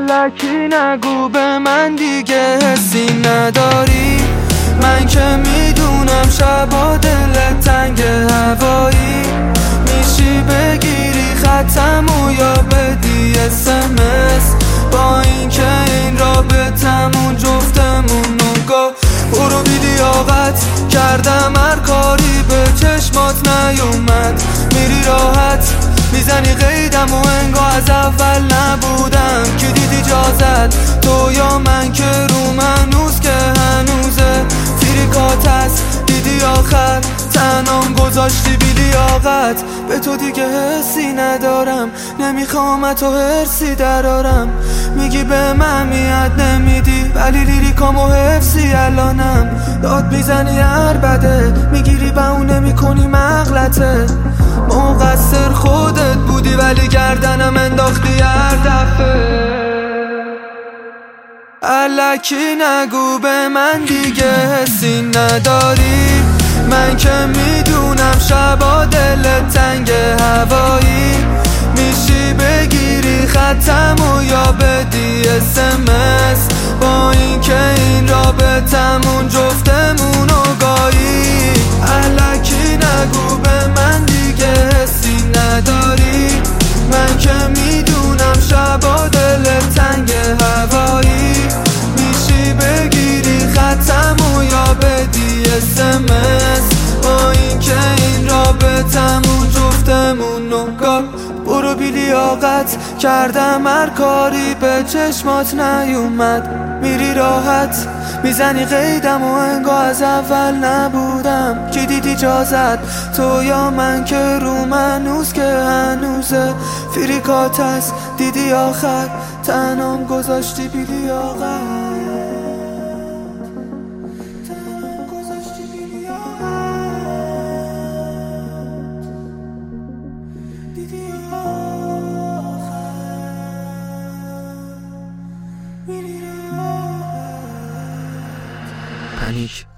الکی نگو به من دیگه حسی نداری. من که میدونم شبا دلت تنگ هوایی، میشی بگیری خطمو یا بدی SMS. با اینکه این رابطمون جفتمونو گاه برو بی لیاقت کردم هر کاری به چشمات نیومد. میری راحت میزنی قیدم و انگار از اول نبودم. کی دید اجازت تو یا من که روم هنوز که هنوزه فریکات هست. دیدی آخر تنام گذاشتی بی لیاقت. به تو دیگه حسی ندارم، نمیخوام تو حرسی درارم. میگی به من میاد نمیدی ولی لیریکامو حفظی الانم. داد میزنی هر بده میگیری بهونه میکنی مغلطه. مقصر خودت بودی ولی گردنم انداختی هر دفعه. الکی نگو به من دیگه حسی نداری. من که میدونم شبا دلت تنگ هوایی، میشی بگیری خطمو یا بدی SMS. با اینکه این رابطمون جفتمونو گایی. الکی نگو به من دیگه حسی نداری. من که میدونم شبا دلت تنگ هوایی، میشی بگیری خطمو یا بدی SMS. با اینکه این رابطمون جفتمونو گاه برو بی لیاقت کردم هر کاری به چشمات نیومد. میری راحت میزنی قیدم و انگار از اول نبودم. کی دید اجازت تو یا من که روم هنوز که هنوزه فریکات هست. دیدی آخر تنام گذاشتی بی لیاقت. پنیک